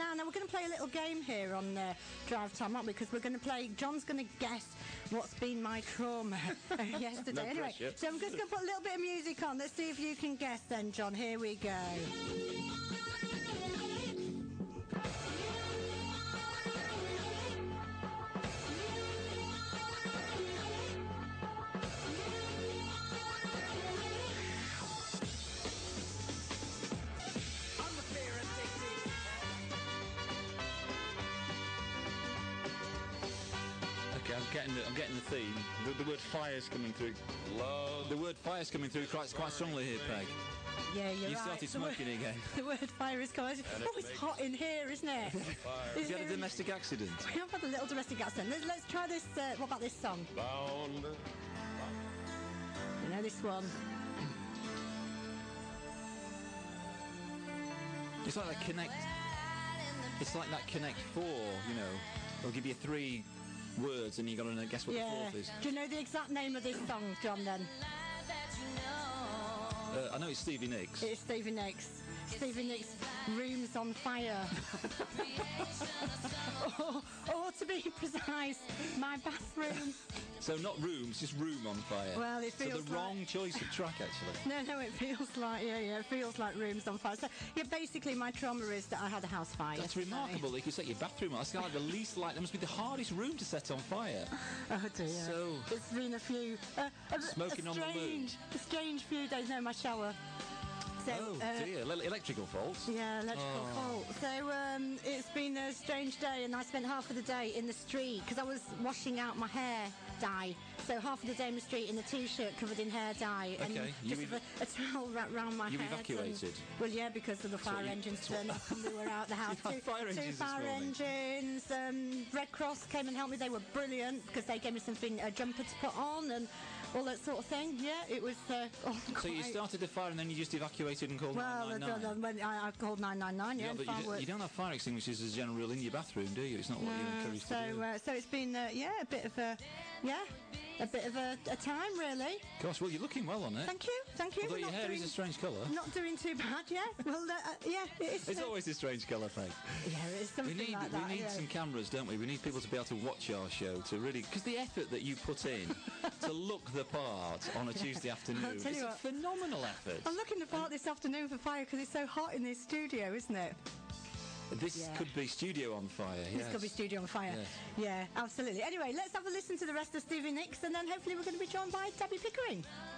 now. Now, we're going to play a little game here on Drive Time, aren't we? Because we're going to play... John's going to guess what's been my trauma yesterday. No anyway, pressure. so I'm just going to put a little bit of music on. Let's see if you can guess then, John. Here we go. I'm getting the theme. The word fire's coming through. The word fire's coming through quite strongly here, Peg. Yeah, you're right. You started smoking again. The word fire is coming. Oh, it's hot in here, isn't it? Have you had a domestic accident? We have had a little domestic accident. Let's try this. What about this song? Bound. You know this one. It's like that Connect. It's like that Connect 4. You know, they'll give you 3 words and you got to guess what the fourth is. Do you know the exact name of this song, John? Then I know it's Stevie Nicks. It's Stevie Nicks. Stevie Nicks, Rooms on Fire. or to be precise, my bathroom. So not rooms, just room on fire. Well, it feels so the wrong choice of track, actually. No, it feels like it feels like Rooms on Fire. So yeah, basically my trauma is that I had a house fire. That's yesterday. remarkable. You could set your bathroom on. That's kind of like the least like. That must be the hardest room to set on fire. Oh dear. So it's been a few smoking on the moon. A strange few days. No, my shower. So, dear, electrical faults. Yeah, electrical fault. So it's been a strange day, and I spent half of the day in the street because I was washing out my hair dye. So half of the day in the street in a t-shirt covered in hair dye, okay. and just with a towel wrapped around my head. You evacuated? Well, yeah, because of the fire engines turned up and we were out the house. Two fire engines. Red Cross came and helped me. They were brilliant because they gave me something, a jumper to put on and all that sort of thing. Yeah, it was So you started the fire and then you just evacuated and called 999? Well, I called 999, yeah. Yeah, but you don't have fire extinguishers as a general rule in your bathroom, do you? It's not what you're encouraged to do. So it's been, a bit of a time, really. Gosh, well, you're looking well on it. Thank you. Although your hair is a strange colour. Not doing too bad, yeah. Well, it is. It's always a strange colour, Faith. Yeah, it's something like that. We need some cameras, don't we? We need people to be able to watch our show to really... Because the effort that you put in to look the part on a Tuesday afternoon is a phenomenal effort. I'm looking the part this afternoon for fire because it's so hot in this studio, isn't it? This could be Studio on Fire, yes. This could be Studio on Fire. Yes. Yeah, absolutely. Anyway, let's have a listen to the rest of Stevie Nicks and then hopefully we're going to be joined by Debbie Pickering.